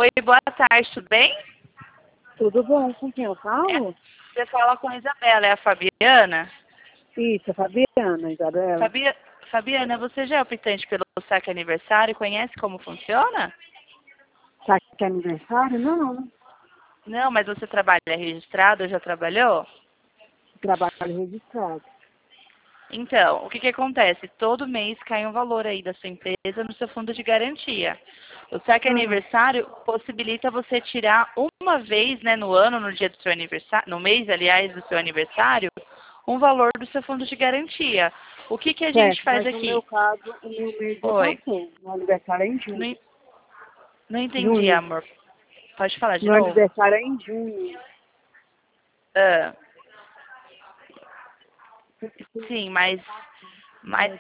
Oi, boa tarde, tudo bem? Tudo bom? Com quem eu falo? Você fala com a Isabela, é a Fabiana? Isso, a Fabiana, Isabela. Fabiana, você já é optante pelo saque aniversário? Conhece como funciona? Tá aqui aniversário? Não. Não, mas você trabalha registrado, já trabalhou? Trabalho registrado. Então, o que acontece? Todo mês cai um valor aí da sua empresa no seu fundo de garantia. O saque aniversário possibilita você tirar uma vez, né, no ano, no dia do seu aniversário, no mês, aliás, do seu aniversário, um valor do seu fundo de garantia. O que a gente Certo, faz mas no meu aqui? caso, o meu mês já Oi, passou. Meu aniversário é em junho. não, não entendi, Junho. amor. Pode falar de Meu novo? aniversário é em junho. Ah, sim, mas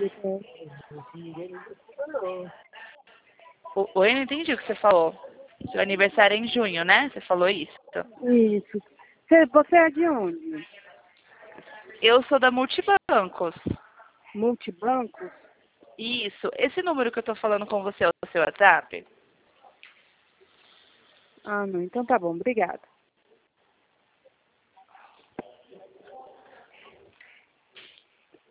oi, eu não entendi o que você falou. Seu aniversário é em junho, né? Você falou isso. Isso. Você é de onde? Eu sou da Multibancos. Multibancos? Isso. Esse número que eu tô falando com você é o seu WhatsApp? Ah, não. Então tá bom. Obrigada.